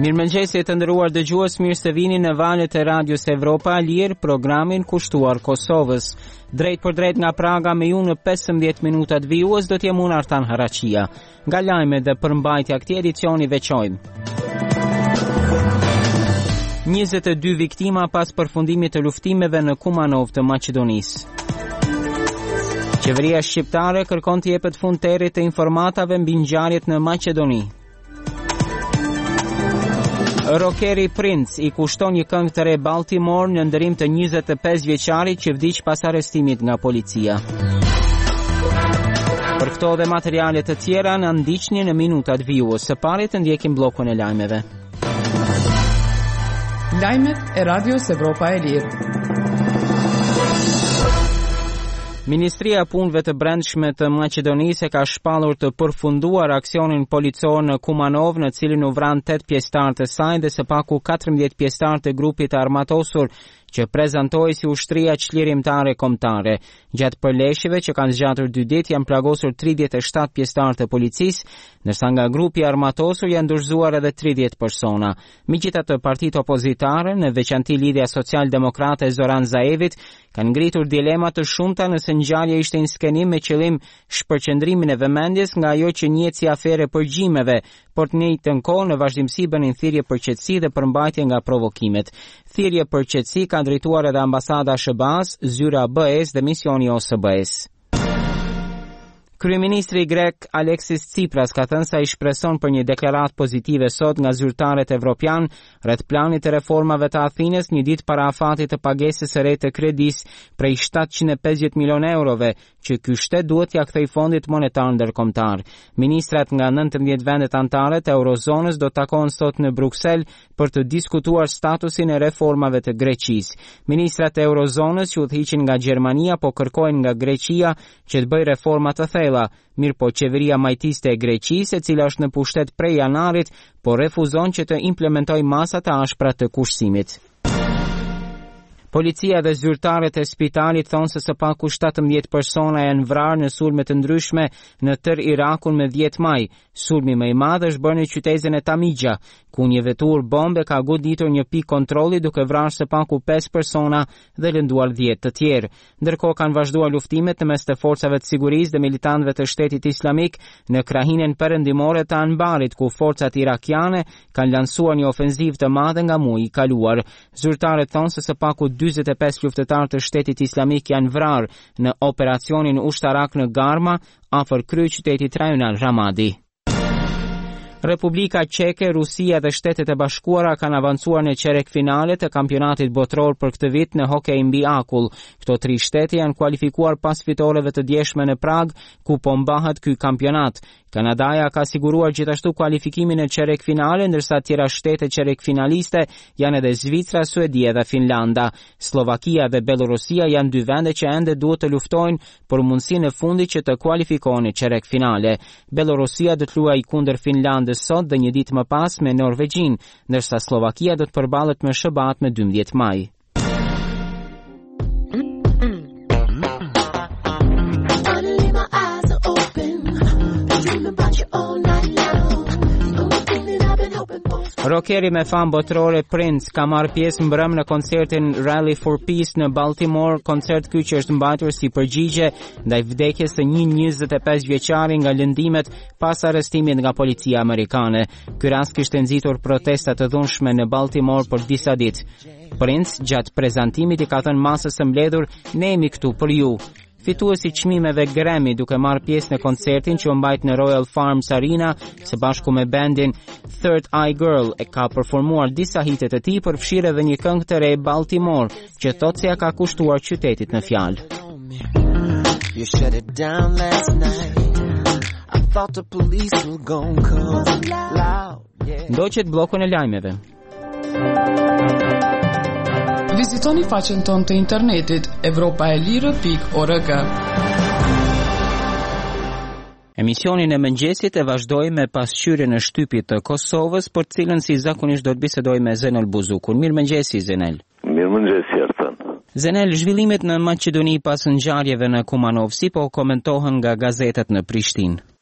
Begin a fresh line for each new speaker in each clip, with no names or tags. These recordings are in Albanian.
Mirëmëngjesi të nderuar dëgjues, mirë se vini në valët e Radios Evropa Lirë, programin kushtuar Kosovës. Drejt për drejt nga Praga me ju në 15 minutat vijues do t'jem unë Artan Haraqia. Nga lajmet dhe përmbajtja këtij edicioni veçojmë. 22 viktima pas përfundimit të luftimeve në Kumanov të Maqedonisë. Qeveria shqiptare kërkon të jepet fund territ të informatave mbi ngjarjet në Maqedoni. Rockeri Prince i kushton një këngë të re Baltimore në ndërim të 25 vjeçarit që vdiq pas arrestimit nga policia. Për këto dhe materiale të tjera na ndiqni në minutat vijues. Së pari të ndjekim bllokun e lajmeve.
Lajmet e Radios Evropa e Lirë.
Ministria e Punëve të Brendshme të Maqedonisë ka shpallur të përfunduar aksionin policor në Kumanov, në cilin u vran 8 pjesëtar të saj dhe së paku 14 pjesëtar të grupit të armatosur që prezantohej si ushtria çlirimtare kombëtare. Gjatë përleshjeve që kanë zgjatur 2 ditë janë plagosur 37 pjesëtar të policisë, ndërsa nga grupi armatosur janë dorëzuar edhe 30 persona. Megjithatë, partitë opozitare, në veçanti Lidhja Social-Demokrate Zoran Zaevit, kanë ngritur dilema të shumta nëse ngjarja ishte një skenim me qëllim shpërqendrimin e vëmendjes nga ajo që njihet si afere përgjimeve, por të njëjtën kohë në vazhdimsi bënin thirrje për qetësi dhe përmbajtje nga provokimet. Thirrje për qetësi ka drejtuar edhe ambasada e SBA-s, zyra e BE-s dhe misioni i OSBE-s. Kryeministri grek Alexis Tsipras ka thënë se ai shpreson për një deklaratë pozitive sot nga zyrtarët evropian rreth planit të reformave të Athinës një ditë para afatit të pagesës së re të kredisë prej 750 milionë eurove që ky shtet duhet t'ia kthejë Fondit Monetar Ndërkombëtar. Ministrat nga 19 vendet anëtare të Eurozonës do të takohen sot në Bruksel për të diskutuar statusin e reformave të Greqisë. Ministrat e Eurozonës që udhëhiqin nga Gjermania po kërkojnë nga Greqia që të bëjë reforma të thella. Mirë po qeveria majtiste e Greqisë, e cila është në pushtet prej janarit, po refuzon që të implementojë masat e ashpra të kushtimit. Policia dhe zyrtarët e spitalit thonë se së paku 17 persona janë vrarë në sulme të ndryshme në tërë Irakun me 10 maj. Sulmi më i madh është bërë në qytetin e Tamigja, ku një vetur bombe ka goditur një pikë kontrolli duke vrarë së paku 5 persona dhe lënduar 10 të tjerë. Ndërkohë kanë vazhduar luftimet në mes të forcave të sigurisë dhe militantëve të Shtetit Islamik në krahinën perëndimore të Anbarit, ku forcat irakiane kanë lansuar një ofenzivë të madhe nga muaji i kaluar. Zyrtarët thonë se së paku 45 luftëtarë të Shtetit Islamik janë vrarë në operacionin ushtarak në Garma, afër kryeqytetit rajonal Ramadi. Republika Çeke, Rusia dhe Shtetet e Bashkuara kanë avancuar në çerek finale të kampionatit botror për këtë vit në hokej mbi akull. Këto 3 shtete janë kualifikuar pas fitoreve të djeshme në Prag, ku po mbahet ky kampionat. Kanadaja ka siguruar gjithashtu kualifikimin në çerek finale, ndërsa tjera shtete çerek finaliste janë edhe Zvicra, Suedia dhe Finlanda. Slovakia dhe Belorusia janë 2 vende që ende duhet të luftojnë për mundësinë e fundit që të kualifikohen në çerek finale. Belorusia do të luajë kundër Finlandës sot dhe një ditë më pas me Norvegjin, ndërsa Slovakia do të përballet me SBA-t me 12 maj. Rockeri me fam botërore Prince ka marrë pjesë mbrëm në koncertin Rally for Peace në Baltimore, koncert ky që është mbajtur si përgjigje ndaj vdekjes së një 25 vjeçari nga lëndimet pas arrestimit nga policia amerikane. Ky rast kishte nxitur protesta të dhunshme në Baltimore për disa ditë. Prince gjatë prezantimit i ka thënë masës së mbledhur, ne jemi këtu për ju. Fituesi çmimeve Grammy duke marrë pjesë në koncertin që u mbajt në Royal Farms Arena së bashku me bandin Third Eye Girl e ka performuar disa hite të tij, përfshirë edhe një këngë të re Baltimore që thotë se ja ka kushtuar qytetit në fjalë. Ndoqet bllokun e lajmeve.
Vizitoni faqen tonë të internetit evropaelire.org.
Emisionin e mëngjesit e vazhdoi me pasqyrjen e shtypit të Kosovës, për cilën si zakonisht do të bisedoj me Zenel Buzukun. Mirëmëngjesi Zenel.
Mirëmëngjesi Artan.
Zenel, zhvillimet në Maqedoni pas ngjarjeve në Kumanov si po komentohen nga gazetat në Prishtinë?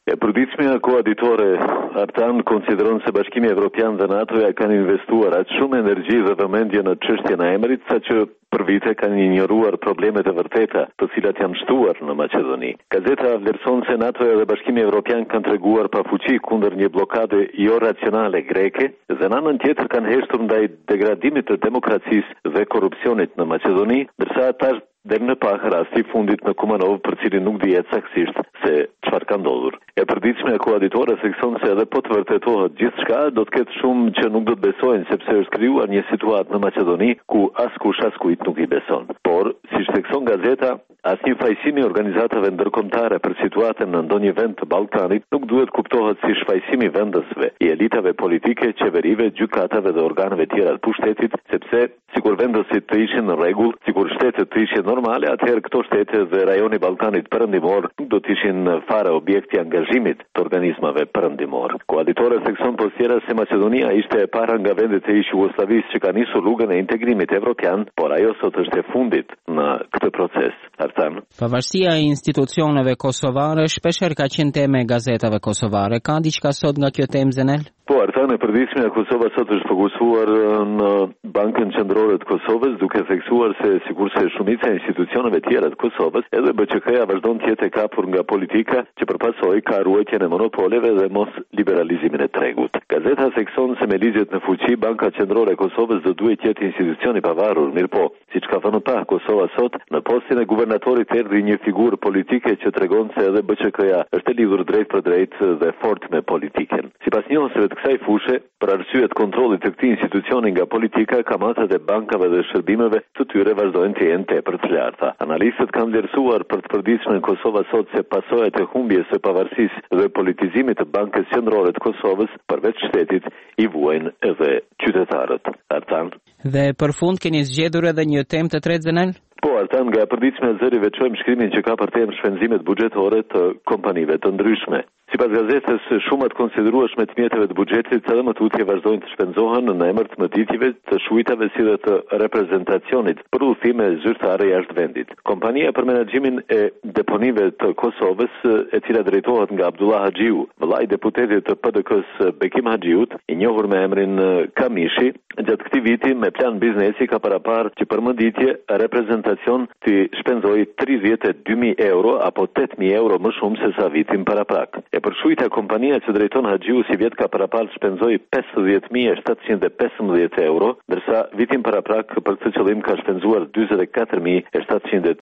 E përditshmja koaditore artan konsideron se Bashkimi Evropian dhe NATO-ja kanë investuar aq shumë energji dhe vëmendje në çështjen e emrit saqë për vite kanë ignoruar problemet e vërteta të cilat janë shtuar në Maqedoni. Gazeta vlerëson se NATO-ja dhe Bashkimi Evropian kanë treguar pafuqi kundër një blokade jo racionale greke dhe në anën tjetër kanë heshtur ndaj degradimit të demokracisë dhe korrupsionit në Maqedoni, ndërsa ata dhe në pak rasti fundit në Kumanov për cilin nuk dihet saktësisht se çfarë ka ndodhur. E përditshme e koaditore thekson se edhe po të vërtetohet gjithçka, do të ketë shumë që nuk do të besojnë sepse është krijuar një situatë në Maqedoni ku askush askujt nuk i beson. Por, siç thekson gazeta, asnjë fajsimi i organizatave ndërkombëtare për situatën në ndonjë vend të Ballkanit nuk duhet kuptohet si shfaqësimi vendësve, i elitave politike, qeverive, gjykatave dhe organeve tjera të pushtetit, sepse sikur vendësit të ishin në rregull, sikur shtetet të ishin normale, atëherë këto shtete dhe rajoni Ballkanit perëndimor nuk do të ishin fare objekti i angazhimit të organizmave perëndimor. Koaditore thekson postjera se Maqedonia ishte e para nga vendet e Jugosllavisë që kanë nisur rrugën e integrimit evropian, por ajo sot është e fundit në këtë proces.
Pavarësia e institucioneve kosovare shpesher ka qenë teme e gazetave kosovare. Ka diçka sot nga kjo temë, Zenel?
Po, Artan, e përditshmja Kosova sot është fokusuar në Bankën Qendrore të Kosovës, duke theksuar se sikurse shumica e institucioneve tjera të Kosovës, edhe BÇK-ja vazhdon të jetë e kapur nga politika që përpasoi ka ruajtjen e monopoleve dhe mos liberalizimin e tregut. Gazeta thekson se me ligjet në fuqi Banka Qendrore e Kosovës do duhet të jetë institucion i pavarur, mirëpo, siç ka thënë pa Kosova sot, në postin e guvernatorit erdhi një figurë politike që tregon se edhe BÇK-ja është e lidhur drejt për drejt dhe fort me politikën. Sipas njohësve të kësaj fushe, për arsye të kontrollit të këtij institucioni nga politika, kamatat e bankave dhe shërbimeve të tyre vazhdojnë të jenë tepër të larta. Analistët kanë vlerësuar për të përditshme në Kosova sot se pasojat e humbjes së pavarësisë dhe politizimit të Bankës Qendrore të Kosovës përveç shtetit i vuajnë edhe qytetarët. Artan.
Dhe për fund keni zgjedhur edhe një temë të tretë, Zenel?
Po, Artan, nga përditshme e zëri veçojmë shkrimin që ka për temë shpenzimet buxhetore të kompanive të ndryshme. Sipas gazetës, shumat konsiderueshme të mjeteve të buxhetit edhe më tutje vazhdojnë të shpenzohen në emër të mëditjeve, të shujtave si dhe të reprezentacionit për udhëtime zyrtare jashtë vendit. Kompania për menaxhimin e deponive të Kosovës, e cila drejtohet nga Abdullah Haxhiu, vëllai i deputetit të PDK-s Bekim Haxhiut, i njohur me emrin Kamishi, gjatë këtij viti me plan biznesi ka parapar që për mëditje reprezentacion të shpenzojë 32.000 euro apo 8.000 euro më shumë se sa vitin paraprak. E për shujtja kompania që drejton Haxhiu si vjet ka parapar shpenzoi 50.715 euro, ndërsa vitin paraprak për këtë qëllim ka shpenzuar 44.700